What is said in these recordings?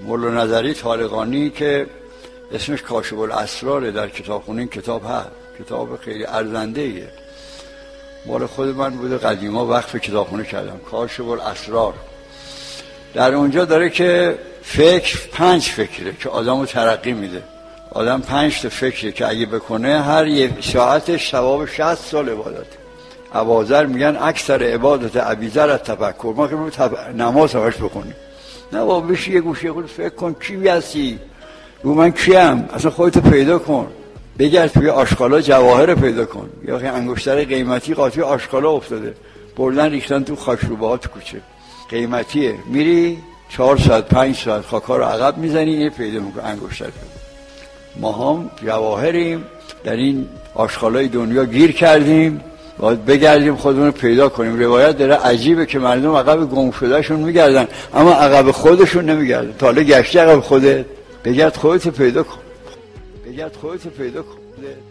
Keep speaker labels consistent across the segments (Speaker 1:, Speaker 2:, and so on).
Speaker 1: مولا نظری طالقانی که اسمش کاشف الاسراره، در کتابخونه این کتاب هست، کتاب خیلی ارزنده‌ایه، مال خود من بوده، قدیما وقف کتابخونه کردم، کاشف الاسرار. در اونجا داره که فکر 5 فکره که آدمو ترقی میده. آدم 5 تا فکره که اگه بکنه هر یک ساعتش ثواب 60 سال عبادت. اباذر میگن اکثر عبادت ابیذر تفکر. ما که نماز همش بخونیم، نه بابا بشی یه گوشه خود فکر کن کی هستی، رو من کیم، اصلا خودتو پیدا کن، بگرد توی آشغالا جواهر پیدا کن. یا انگشتر قیمتی قاطی آشغالا افتاده، بردن ریختن تو خاکروبه ها تو کوچه، قیمتیه، میری 4 ساعت 5 ساعت خاکا رو عقب میزنی، اینو پیدا میکنی انگشتر. ما هم جواهریم، در این آشغالای دنیا گیر کردیم، باید بگردیم خودمون رو پیدا کنیم. روایت داره عجیبه که مردم عقب گم شده شون میگردن اما عقب خودشون نمیگردن. تا حالا گشتی عقب خودت؟ بگرد خودت رو پیدا کن، بگرد خودت رو پیدا کن،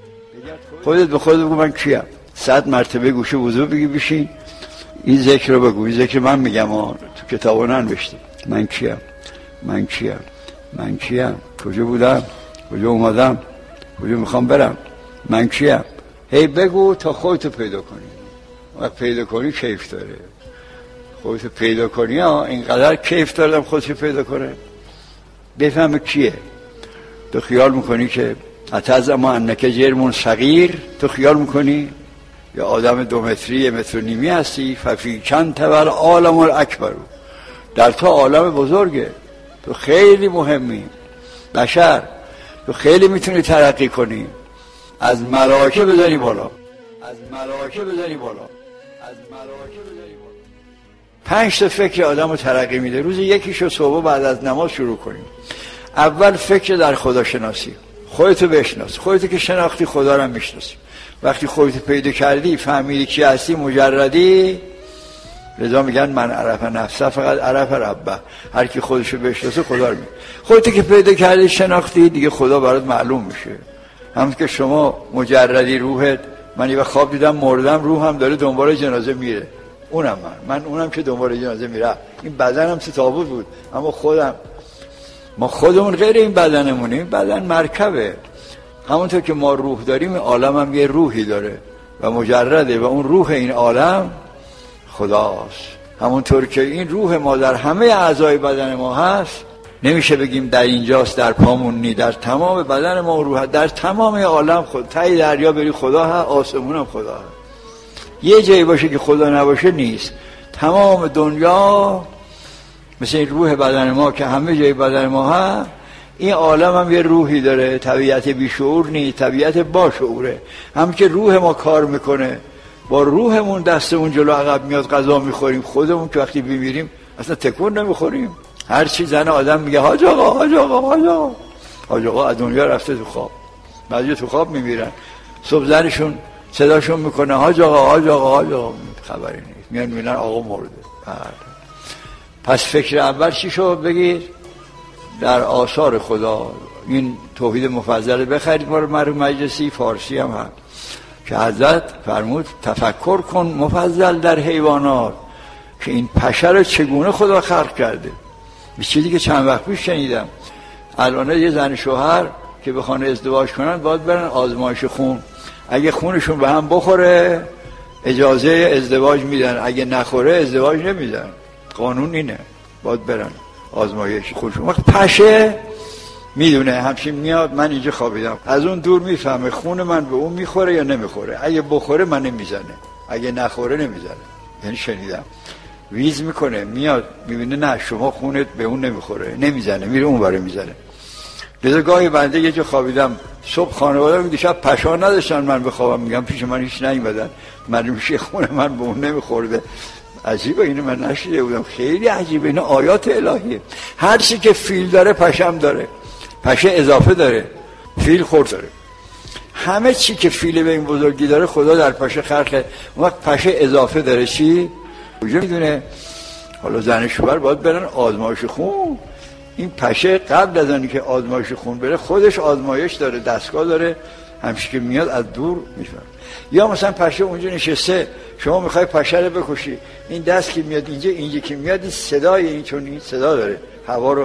Speaker 1: خودت به خودت بگو من کیم. 100 مرتبه گوشه وضو بگی بشین این ذکر رو بگو، این ذکر من میگم تو کتابا ننوشته، من کیم، من کیم، من کیم، کجا بودم، کجا اومدم، کجا میخوام برم، من کیم. هی بگو تا خودتو پیدا کنی. وقت پیدا کنی کیف داره، خودتو پیدا کنی اینقدر کیف دارم خودتو پیدا کنه. بفهم کیه. تو خیال میکنی که اتعظم انک جرم صغیر، تو خیال میکنی یا آدم 2 متری 1 متر و نیمی هستی. ففی چند تبر عالم الاکبر، در تو عالم بزرگه، تو خیلی مهمی بشر، تو خیلی میتونی ترقی کنی، از ملائکه بزنی بالا، از ملائکه بزنی بالا، از ملائکه بزنی بالا. 5 تا فکر آدمو ترقی میده. روز یکیشو صبح بعد از نماز شروع کنیم. اول فکر در خدا شناسی، خودتو بشناس. خودتو که شناختی خدا رو هم میشناسی. وقتی خودتو پیدا کردی فهمیدی کی هستی، مجردی. لذا میگن من عرف نفسه فقط عرف ربه، هر کی خودشو بشناسه خدا رو میبینه. خودتو که پیدا کردی شناختی دیگه خدا برات معلوم میشه. همون که شما مجردی روحت، من یه خواب دیدم مردم، روحم داره دنبال جنازه میره، اونم من اونم که دنبال جنازه میره. این بدنم تو تابوت بود اما ما خودمون غیر این بدنمونیم. این بدن مرکبه. همونطور که ما روح داریم این عالم هم یه روحی داره و مجرده و اون روح این عالم خداست. همونطور که این روح ما در همه اعضای بدن ما هست، نمیشه بگیم در اینجاست در پامون نی، در تمام بدن ما روح، در تمام عالم خود. تای دریا بری خدا هست، آسمون هم خدا هست. یه جایی باشه که خدا نباشه نیست. تمام دنیا مثل این روح بدن ما که همه جای بدن ما هست. این عالم هم یه روحی داره، طبیعت بیشعور نیست، طبیعت با شعوره. هم که روح ما کار میکنه، با روحمون دستمون جلو عقب میاد غذا میخوریم. خودمون که وقتی بمیریم اصلا تکون نمیخوریم. هر چی زن آدم میگه حاج آقا، حاج آقا، حاج آقا. حاج آقا از دنیا رفته تو خواب. بعضی تو خواب میمیرن، صبح زنشون صداشون میکنه حاج آقا، حاج آقا، حاج آقا، خبری نیست. میان میبینن آقا مرده. پس فکر اول چی شد بگید؟ در آثار خدا. این توحید مفضل بخرید مال مرحوم مجلسی، فارسی هم هست که حضرت فرمود تفکر کن مفضل در حیوانات، که این پشه رو چگونه خدا خلق کرده. یه چیزی که چند وقت پیش شنیدم، الان یه زن شوهر که بخوان ازدواج کنن باید برن آزمایش خون. اگه خونشون به هم بخوره اجازه ازدواج میدن، اگه نخوره ازدواج نمیدن. قانون اینه، باید برن آزمایش خودشون. وقت پشه میدونه همچین میاد، من اینجا خوابیدم، از اون دور میفهمه خون من به اون میخوره یا نمیخوره. اگه بخوره من نمیزنه، اگه نخوره نمیزنه. یعنی شنیدم ویز میکنه، میاد میبینه نه شما خونت به اون نمیخوره، نمیزنه، میره اون باره میزنه. لذا گاهی بنده یه جا خوابیدم، صبح خانواده میگه شب پشا نداشتن من بخوابم، میگم پیش من هیچ نیومدن، من میشه خون من به اون نمیخورده. عجیبه، اینو من نشیده بودم، خیلی عجیبه. اینا آیات الهیه. هر چی که فیل داره پشم داره، پشه اضافه داره، فیل خورد داره. همه چی که فیل به این بزرگی داره خدا در پشه خلقه. اون وقت پشه اضافه داره چی؟ کجا میدونه؟ حالا زن شوهر باید برن آزمایش خون. این پشه قبل از اینکه آزمایش خون بره خودش آزمایش داره، دستگاه داره، همش که میاد از دور میفهمه. یا مثلا پشه اونجا نشسته، شما میخوای پشه رو بکشی، این دست که میاد اینجا که میاد این صدای این، چون این صدا داره هوا رو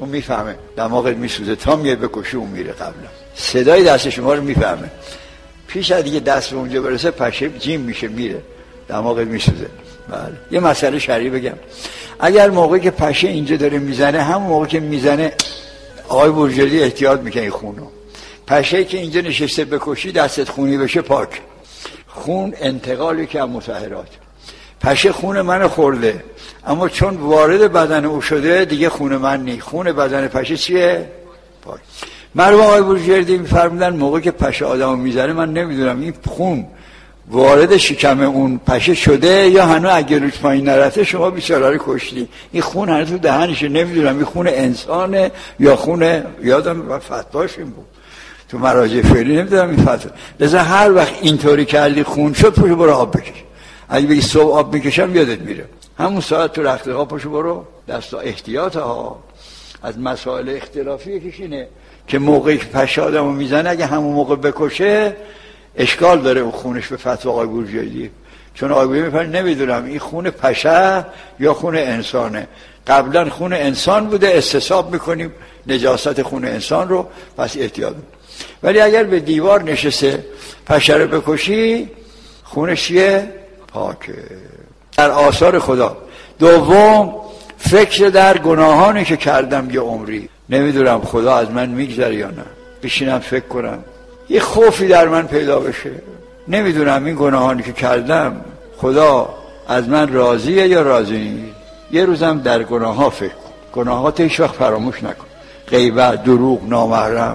Speaker 1: اون میفهمه دماغت میسوزه، تا میای بکشی اون میره قبلا. صدای دست شما رو میفهمه، پیش از دیگه دست به اونجا برسه پشه جیم میشه میره، دماغت میسوزه. بله. یه مسئله شرعی بگم، اگر موقعی که پشه اینجا داره میزنه، همون موقع که میزنه آقای بورژلی احتیاط میکنه خونو. پشه که اینجا نشسته بکشی دستت خونی بشه پاک. خون انتقالی که از مطهرات. پشه خون من خورده، اما چون وارد بدن او شده دیگه خون من نی. خون بدن پشه چیه؟ پاک. مرحوم آقای بورژردی میفرمودن موقعی که پشه آدمو میزنه، من نمیدونم این خون وارد شکم اون پشه شده یا هنوز اگه روش پایین نرفته شما بیچاره رو کشتی. این خون هنوز تو دهنشه، نمیدونم این خون انسانه یا خون، یادم فتواش این بود تو مراجع فعلی، نمیدونم این فتوا. لذا هر وقت اینطوری کردی خون شد پشو برو آب بکش. اگه بگی صبح آب میکشم یادت میره، همون ساعت تو رختها پشو برو. دستا احتیاط ها. از مسائل اختلافی یکیش اینه که موقعی که پشه آدمو میزنه اگه همون موقع بکشه اشکال داره اون خونش به فتوا آقای بورژردی. چون آقای بورژردی میفرمایند نمیدونم این خون پشه یا خون انسانه، قبلا خون انسان بوده استصحاب میکنیم نجاست خون انسان رو، پس احتیاط. ولی اگر به دیوار نشسته پشه رو بکشی خونش چیه؟ پاکه. در آثار خدا. دوم، فکر در گناهانی که کردم یه عمری، نمیدونم خدا از من میگذره یا نه، بشینم فکر کنم یه خوفی در من پیدا بشه، نمیدونم این گناهانی که کردم خدا از من راضیه یا راضی نیست. یه روزم در گناه ها فکر کن، گناهات هیچ وقت فراموش نکن، غیبت، دروغ، نامحرم.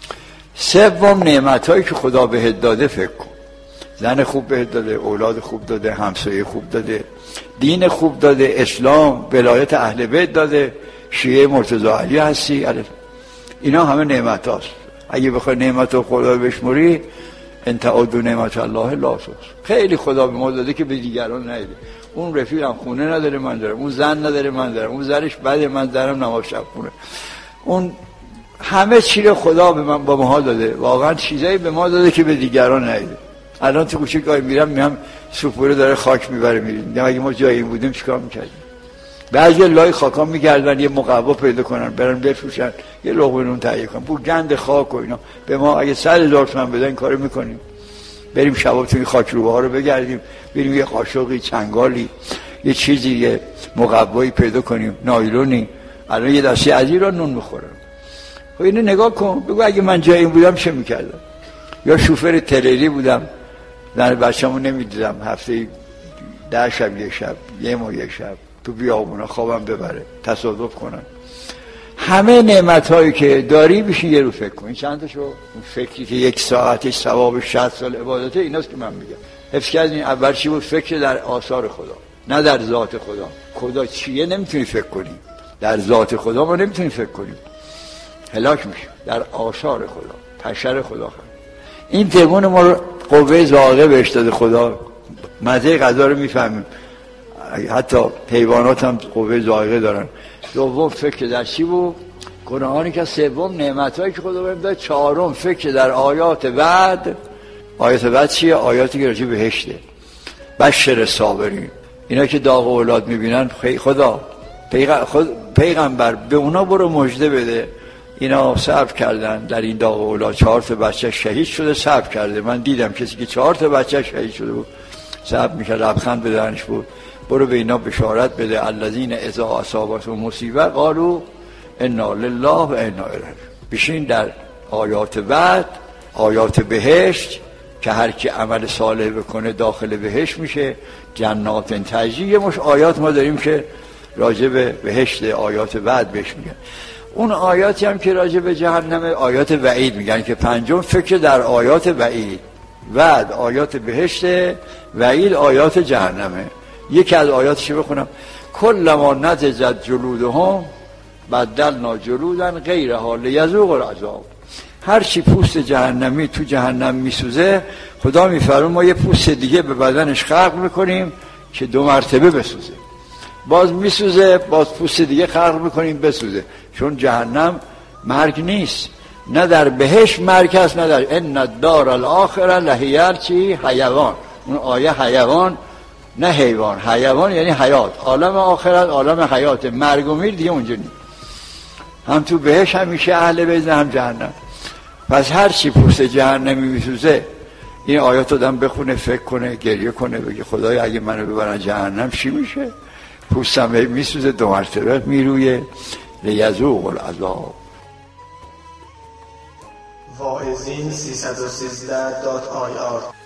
Speaker 1: سوم، نعمتایی که خدا بهت داده فکر کن، زن خوب بهت داده، اولاد خوب داده، همسایه خوب داده، دین خوب داده، اسلام، ولایت اهل بیت داده، شیعه مرتضی علی هستی، اینا همه نعمت هاست. اگه بخوای نعمت رو خدا بشموری ان تعدوا نعمت الله لا تحصوها. خیلی خدا به ما داده که به دیگران نداده. اون رفیقم خونه نداره من دارم، اون زن نداره من دارم، اون زنش بده من دارم نماز شب خونه. اون همه چی رو خدا به من با ما داده، واقعا چیزایی به ما داده که به دیگران نداده. الان تو کوچه گاهی میرم سوپوره داره خاک میبره میریم، اگه ما جایی بودیم چیکار میکردیم؟ بعضی لای خاکا میگردن یه مقوا پیدا کنن برن بفروشن یه لقمه نون تهیه کنن، پول گند خاک و اینا. به ما اگه 100,000 تومان بدن این کارو میکنیم، بریم شباب توی خاک روبه ها رو بگردیم، بریم یه قاشقی، چنگالی، یه چیزی، یه مقوایی پیدا کنیم، نایلونی. الان یه دسته از ایران نون میخورن. خب اینو نگاه کن، بگو اگه من جای این بودم چه میکردم؟ یا شوفر تریلی بودم، زن بچه‌مو نمیدیدم، هفته 10 شب یک شب، یه شب تو بیابونا خوابم ببره، تصادف کنم. همه نعمت‌هایی که داری بشین یه رو فکر کن. این چند تاشو؟ اون فکری که 1 ساعتش ثواب 60 سال عبادته، ایناست که من میگم. حفظ کردین اول چی بود؟ فکر در آثار خدا، نه در ذات خدا. خدا چیه نمیتونی فکر کنی، در ذات خدا ما نمیتونی فکر کنیم، هلاک میشیم. در آثار خدا، پشر خدا خدا. این تگون ما رو قوه ذائقه بهش داده خدا، مزه غذا رو میفهمیم. حتی حیوانات هم قوه ذائقه دارن. دوم فکر در چی بود؟ گناهانی که. سوم نعمتایی که خدا بهم داد. چهارم فکر در آیات وعد. آیات وعد چیه؟ آیاتی که راجع به بهشته. بشر صابرین، اینا که داغ اولاد میبینن، خدا پیغمبر به اونا برو مژده بده، اینا صبر کردن در این داغ اولاد. 4 تا بچه شهید شده، صبر کرده. من دیدم کسی که 4 تا بچه شهید شده بود صبر میکرد، لبخند به دهنش بود. برو به اینا بشارت بده، الذین اذا اصابتهم مصیبه قالوا انا لله و انا الیه. بشین در آیات وعد، آیات بهشت که هر کی عمل صالح بکنه داخل بهشت میشه، جنات تجری. یه مش آیات ما داریم که راجع به بهشت، آیات وعد بهش میگن. اون آیاتی هم که راجع به جهنم آیات وعید میگن که پنجم فکر در آیات وعید. وعد آیات بهشت، وعید آیات جهنمه. یکی از آیاتش بخونم: کلما نضجت جلودهم بدلنا جلودا غیرها لیذوقوا العذاب. هر چی پوست جهنمی تو جهنم میسوزه، خدا میفرمه ما یه پوست دیگه به بدنش خلق میکنیم که 2 مرتبه بسوزه. باز میسوزه، باز پوست دیگه خلق میکنیم بسوزه. چون جهنم مرگ نیست، نه در بهشت مرگ هست، نه در ان الدار الاخره لهی چی حیوان. اون آیه حیوان نه حیوان، حیوان یعنی حیات. عالم آخرت عالم حیات، مرگ و میر دیگه اونجا نیست. هم تو بهش همیشه اهل بیت هم جهنم. پس هر چی پوست جهنمی میسوزه این آیات آدم بخونه، فکر کنه، گریه کنه، بگه خدای اگه منو ببرن جهنم چی میشه؟ پوستم میسوزه 2 مرتبه میرویه لیذوق العذاب.
Speaker 2: واعظین 313.ir